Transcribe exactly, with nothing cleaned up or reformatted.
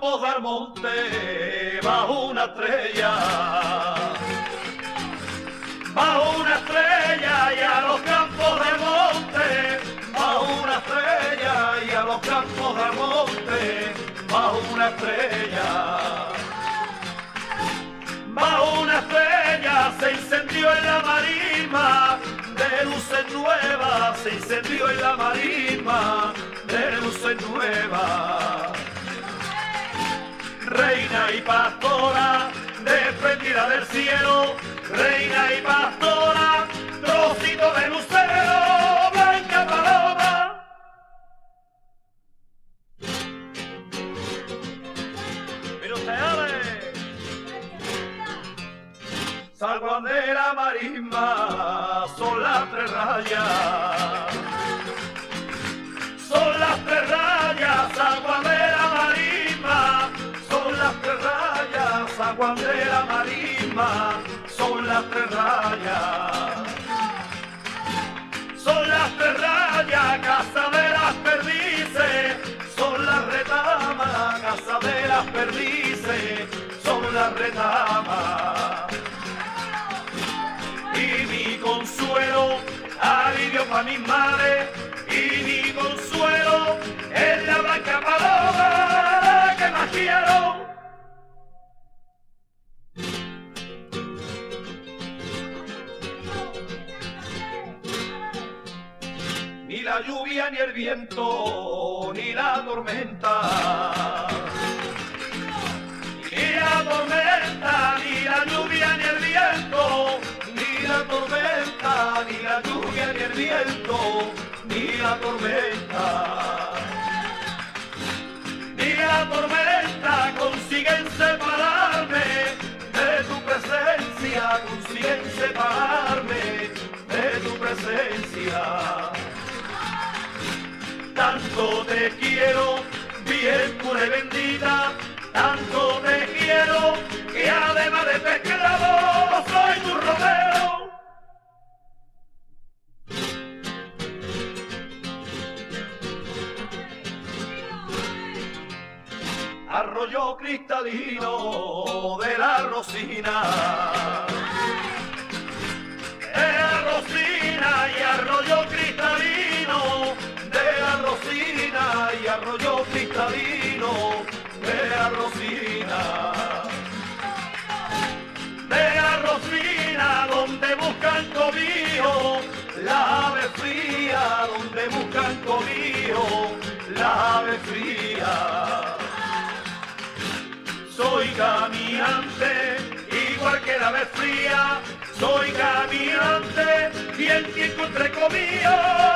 campos del monte, bajo una estrella, bajo una estrella y a los campos del monte, bajo una estrella y a los campos del monte, bajo una estrella, bajo una estrella se incendió en la marisma, de luces nuevas se incendió en la marisma, de luces nuevas. Reina y pastora, desprendida del cielo, reina y pastora, trocito de lucero, blanca paloma. Mira ustedes, San Juan de la Marisma, son las tres rayas, son las tres rayas, San Juan de la Marisma, son las tres rayas, San Juan de la Marisma, son las tres rayas, son las tres rayas, casa de las perdices, son las retamas, casa de las perdices, son las retamas. Y mi consuelo, alivio para mis males, y mi consuelo es la blanca paloma que más quiero. Ni la lluvia ni el viento, ni la tormenta, ni la tormenta, ni la lluvia ni el viento, ni la tormenta, ni la lluvia ni el viento, ni la tormenta, ni la tormenta consiguen separarme de tu presencia, consiguen separarme de tu presencia. Tanto te quiero, bien pura y bendita, tanto te quiero, que además de tu esclavo, soy tu romero. Arroyo cristalino de la Rosina, de la Rosina y arroyo cristalino, de la Rosina y arroyo cristalino, de la Rosina, de la Rosina donde buscan cobijo, la ave fría, donde buscan cobijo, la ave fría. Soy caminante, igual que la ave fría, soy caminante, y el que encontré cobijo